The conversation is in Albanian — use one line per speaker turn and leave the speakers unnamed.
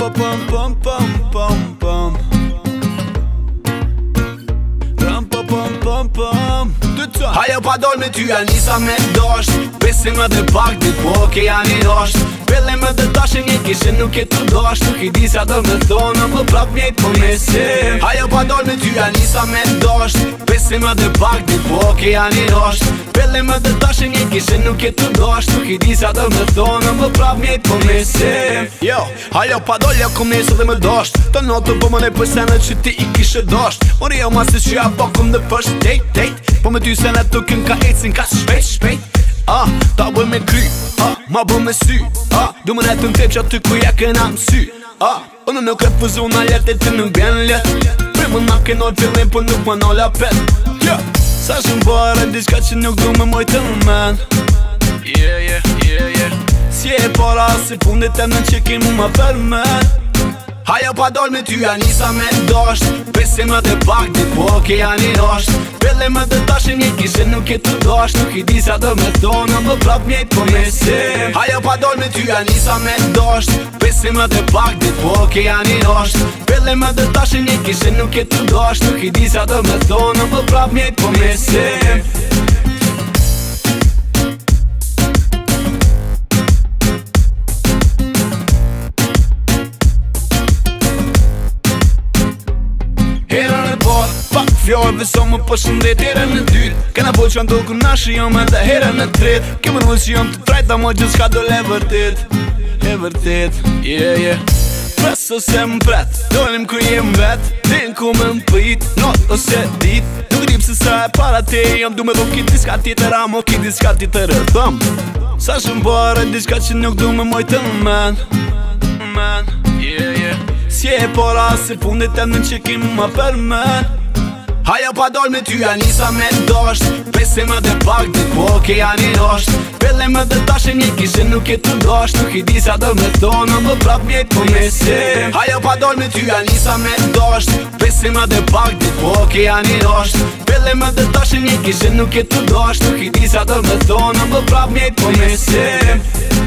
pa pam pam pam pam pam. Ram pa pam pam pam.
Hajo pa dol me ty a nisa me dasht. Besim edhe pak dit po ke janë i rasht. Pellim edhe dashin një kishin nuk e të dasht. Nuk i di sa do me thonë më prap mjejt po mesim. Hajo pa dol me ty a nisa me dasht. Besim edhe pak dit po ke janë i rasht. Pellim edhe dashin një kishin nuk e të dasht. Nuk i di sa do me thonë më prap mjejt po mesim.
Yo, hajo pa dol ja kom nesë dhe me dasht. Të notë po më nej për senet që ti i kishe dasht. Mori jo mas të që ja po kom dhe përsh date. Po me ty senet të kën ka ecin ka shpejt. Ta bëj me kry, ma bëj me sy. Du më netë në tep që aty ku ja këna mësy. Unë nuk e pëzu na let e ti nuk bjen let. Primën ma kënoj fillim po nuk më nolla pet. Sa shumë bërë e diçka që nuk du me mojtë në men. Si e para si fundit e në që ki mu ma përmen.
Hajo pa dol me ty a nisa me dasht. Besim edhe pak dit po ke janë i rasht. Pellim edhe dashin një kishin nuk e të dasht. Nuk i di sa do me thonë më prap mjejt po mesim. Hajo pa dol me ty a nisa me dasht. Besim edhe pak dit po ke janë i rasht. Pellim edhe dashin një kishin nuk e të dasht. Nuk i di sa do me thonë më prap mjejt po mesim.
Pak fjallëve sa më përshëndet herën e dytë. Kena po që ndohë kur nashë jam edhe herën e tretë. Kemë rrëllë që jam të trajta mo gjithë shka dole e vërtet. E vërtet, Pres ose më pret, dolim kër jem vet. Din ku me më pëjit, not ose dit. Nuk rip se sa e para te jam du me do ki diska tjetër. Amo ki diska tjetër e thëm. Sa shumë bërë diska që nuk du me mojtë në men. Si e para si fundit e në që ki mu ma përmen.
Hajo pa dol me ty a nisa me dasht. Besim edhe pak dit po ke janë i rasht. Pellim edhe dashin një kishin nuk e të dasht. Nuk i di sa do me thonë më prap mjejt po mesim. Hajo pa dol me ty a nisa me dasht. Besim edhe pak dit po ke janë i rasht. Pellim edhe dashin një kishin nuk e të dasht. Nuk i di sa do me thonë më prap mjejt po mesim.